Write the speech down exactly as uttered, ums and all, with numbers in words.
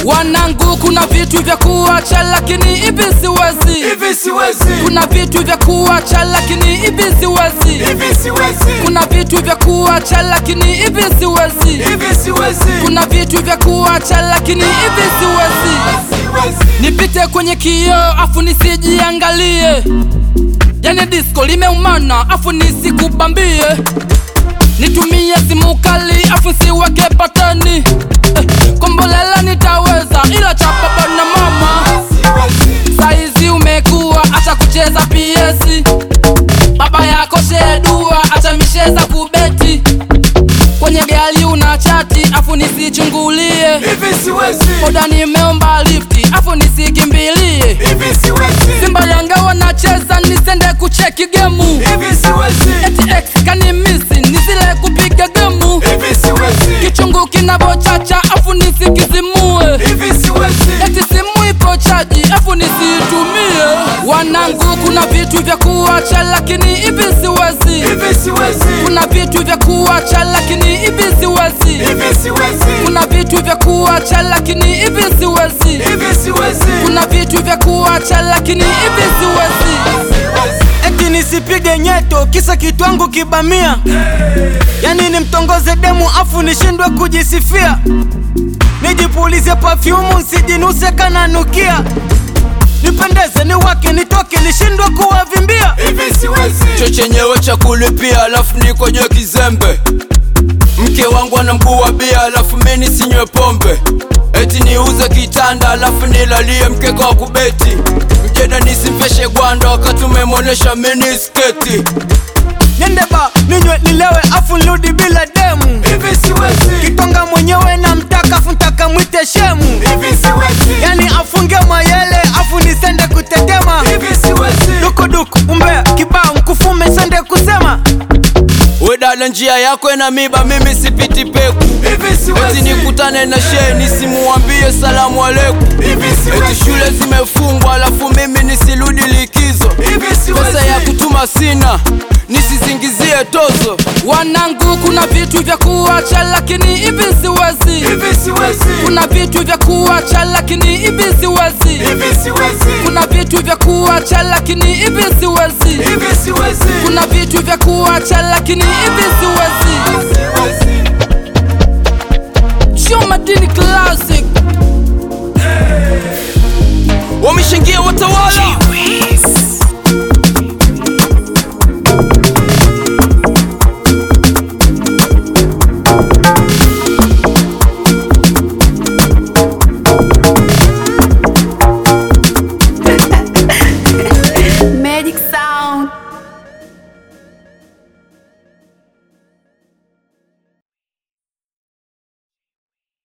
Wanangu kuna vitu vya kuacha lakini hivi siwezi. Hivi siwezi. Kuna vitu vya kuacha lakini hivi siwezi. Hivi siwezi. Kuna vitu vya kuacha lakini hivi siwezi. Hivi siwezi. Kuna vitu vya kuacha lakini hivi siwezi. Nipite kwenye kioo afu nisijiangalie, yani disco limeumana afu nisikubambie. Nitumie simu kali afu siweke patani, eh, kombolela nitaweza ila cha baba na mama. Saizi umekuwa acha kucheza P S, baba yako shedua acha misheza kubeti. Kwenye gari una chati afu nisichungulie. Hivi siwezi. Boda nimeomba lifti afu nisikimbilie. Hivi siwezi. Simba Yanga wanacheza nisende kucheki gemu. Hivi siwezi. Eti X kani misi nisile kupiga gemu. Hivi siwezi. Kichungu kinabochacha afu nisikizimue. Hivi siwezi. Eti simu ipo chaji afu nisitumie. Wanangu kuna vitu vya kuacha lakini hivi siwezi. Hivi siwezi. Kuna vitu vya kuacha lakini hivi siwezi. Hivi siwezi. Kuna vitu vya kuacha lakini hivi siwezi. Hivi siwezi. Kuna vitu vya kuacha lakini hivi siwezi. Eti nisipige nyeto kisa kitu wangu kibamia, yani nimtongoze demu afu nishindwe kujisifia. Nijipulize perfume nsijinuse kananukia, nipendeze ni wake nitoke nishindwe kuwavimbia. Hivi siwezi. Cho chenyewe cha kulipia alafu niko jwe kizembe. Mke wangu ana mguu wa bia alafu mimi sinywe pombe. Eti niuze kitanda alafu nilalie mkeka wa kubeti. Mjeda nisimfeshe gwanda wakati umemonesha mini sketi. Nende ba ninywe nilewe afu nirudi bila demu. Hivi siwezi. Kitonga mwenyewe na mtaka afu ntaka mwite shemu. Hivi siwezi. Yani afunge mayele afu nisende kutetema. Hivi siwezi. Duku duku umbea kibao mkufume sende kusema. Wedala njia yako ena miba mimi sipiti peku. Hivi siwezi. Eti nikutane na shehe nisimuambie salamu alaikum. Hivi siwezi. Eti shule zimefungwa alafu mimi nisirudi likizo. Hivi siwezi. Pesa ya kutuma sina nisizingizie tozo. Wanangu kuna vitu vya kuacha lakini hivi siwezi. Hivi siwezi. Kuna vitu vya kuacha lakini hivi siwezi. Hivi siwezi. Kuna vitu vya kuacha lakini hivi siwezi. Hivi siwezi. Kuna vitu vya kuacha lakini hivi siwezi. Show Madini Classic. Wameshangia watawala.